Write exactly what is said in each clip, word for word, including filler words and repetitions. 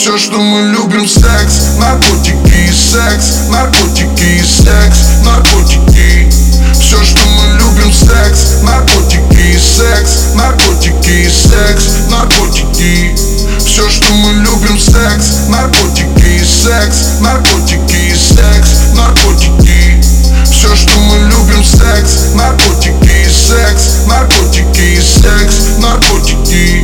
Все, что мы любим, секс, наркотики и секс, наркотики и секс, наркотики. Все, что мы любим, секс, наркотики и секс, наркотики и секс, наркотики. Все, что мы любим, секс, наркотики и секс, наркотики и секс, наркотики. Все, что мы любим, секс, наркотики и секс, наркотики и секс, наркотики.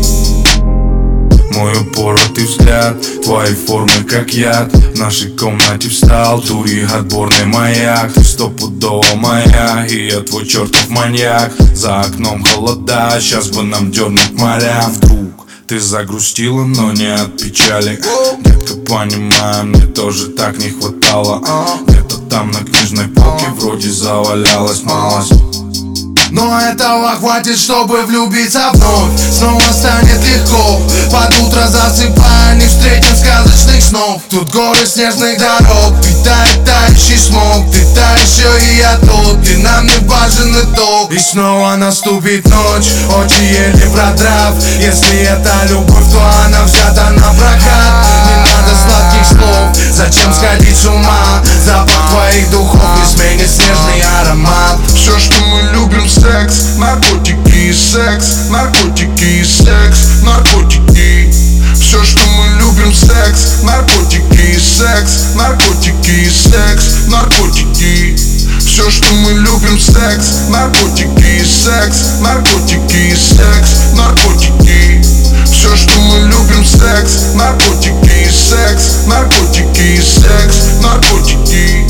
Мой упоротый взгляд, твои формы как яд. В нашей комнате встал дури отборный маяк. Ты стопудово моя, и я твой чертов маньяк. За окном холода, сейчас бы нам дернуть морям. Вдруг ты загрустила, но не от печали. Детка, понимаю, мне тоже так не хватало. Где-то там на книжной полке вроде завалялась малость. Но этого хватит, чтобы влюбиться вновь. Снова станет легко. Под утро засыпая, не встретим сказочных снов. Тут горы снежных дорог, питает тающий смог. Ты та еще и я тот, ты нам не важен итог. И снова наступит ночь, очи еле продрав. Если это любовь, то она взята на прокат. Не надо сладких слов, зачем сходить с ума? Запах твоих духов не сменит снежный аромат. Все, что мы любим, секс, наркотики и секс, наркотики и секс, наркотики. Все, что мы любим, секс, наркотики и секс, наркотики и секс, наркотики. Все, что мы любим, секс, наркотики и секс, наркотики и секс, наркотики. Все, что мы любим, секс, наркотики и секс, наркотики и секс, наркотики.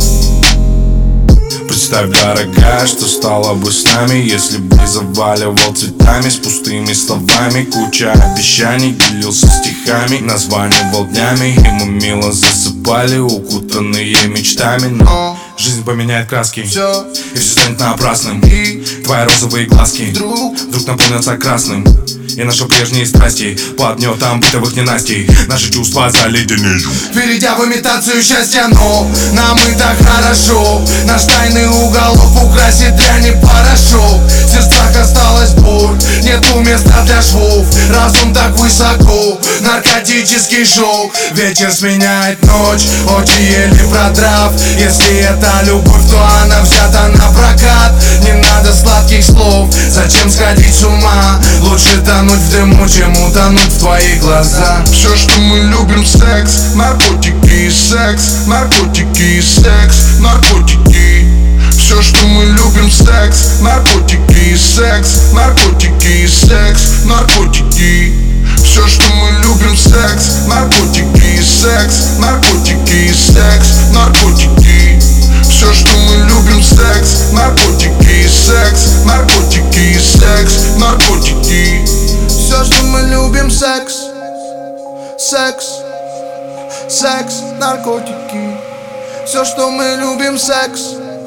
Представь, дорогая, что стало бы с нами, если бы заваливал цветами с пустыми словами. Куча обещаний, делился стихами, названивал днями, и мы мило засыпали, укутанные мечтами. Но жизнь поменяет краски, Все, и все станет напрасным. и Твои розовые глазки вдруг вдруг наполнятся красным. И наши прежние страсти под гнетом бытовых ненастий наши чувства заледенеют, перейдя в имитацию счастья, но нам и так хорошо. Наш тайный уголок украсит дрянь и порошок. В сердцах осталась боль, нету места для швов. Разум так высоко, наркотический шок. Вечер сменяет ночь, очи еле продрав. Если это любовь, то она взята на прокат. Не надо сладких слов, зачем сходить с ума? Лучше тонуть в дыму, чем утонуть в твоих глазах. Все, что мы любим, секс, наркотики и секс, наркотики и секс, наркотики. Все, что мы любим, секс, наркотики и секс, наркотики и секс, наркотики. Все, что мы любим, секс, наркотики и секс, наркотики и секс, наркотики. Все, что мы любим, секс, наркотики и секс, наркотики и секс, наркотики. Все, что мы любим, секс, секс, секс, наркотики. Все, что мы любим, секс,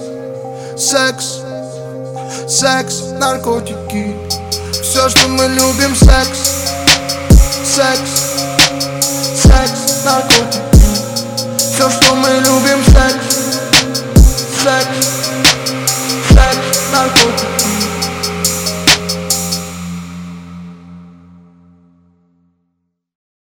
секс, секс, наркотики. Все, что мы любим, секс, секс, секс, наркотики. Все, что мы любим, секс, секс, секс, наркотики.